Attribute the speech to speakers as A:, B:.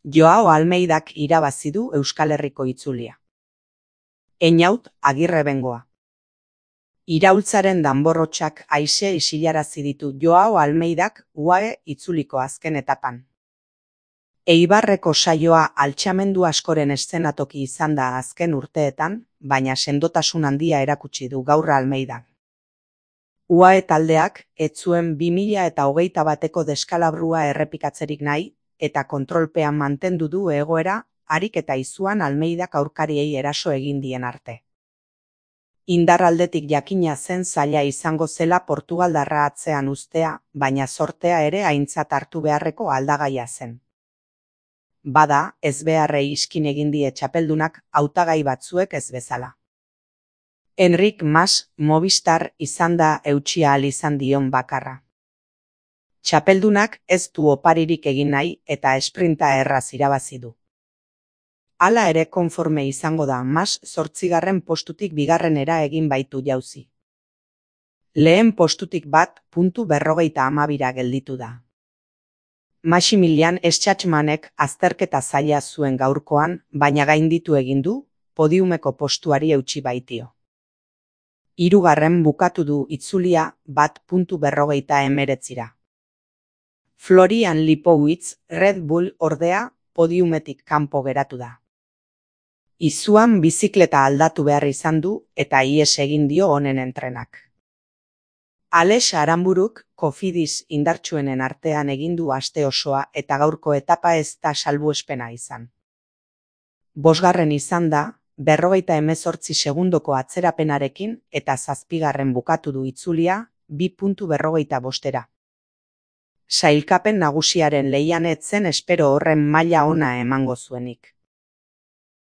A: Joao Almeidak irabazi du Euskal Herriko itzulia. Einaut Agirre Bengoa. Iraultzaren danborrotxak aise isilarazi ditu Joao Almeidak UAE itzuliko azken etapan. Eibarreko saioa altxamendu askoren eszenatoki izan da azken urteetan, baina sendotasun handia erakutsi du gaur Almeidak. UAE taldeak ez zuen 2021eko deskalabrua errepikatzerik nahi, eta kontrolpean mantendu du egoera, harik eta izuan Almeidak aurkariei eraso egin dien arte. Indar aldetik jakina zen zaila izango zela portugaldarra atzean uztea, baina zortea ere aintzat hartu beharreko aldagaia zen. Bada, ezbeharrei iskin egin die txapeldunak hautagai batzuek ez bezala. Enrik Mas Movistar izan da eutsi ahal izan dion bakarra. Txapeldunak ez du oparirik egin nahi eta esprinta erraz irabazi du. Hala ere konforme izango da Mas 8. postutik 2. egin baitu jauzi. Lehen postutik 1.52 gelditu da. Maximilian Schachmanek azterketa zaila zuen gaurkoan, baina gainditu egin du, podiumeko postuari eutsi baitio. 3. bukatu du itzulia 1.49. Florian Lipowitz Red Bull ordea podiumetik kanpo geratu da. Izuan bizikleta aldatu behar izan du eta ihes egin dio honen entrenak. Alex Aranburuk Cofidis indartsuenen artean egin du aste osoa eta gaurko etapa ez da salbuespena izan. 5. izan da, 58 segundoko atzerapenarekin eta 7. bukatu du itzulia 2.45. Sailkapen nagusiaren lehian ez zen espero horren maila ona emango zuenik.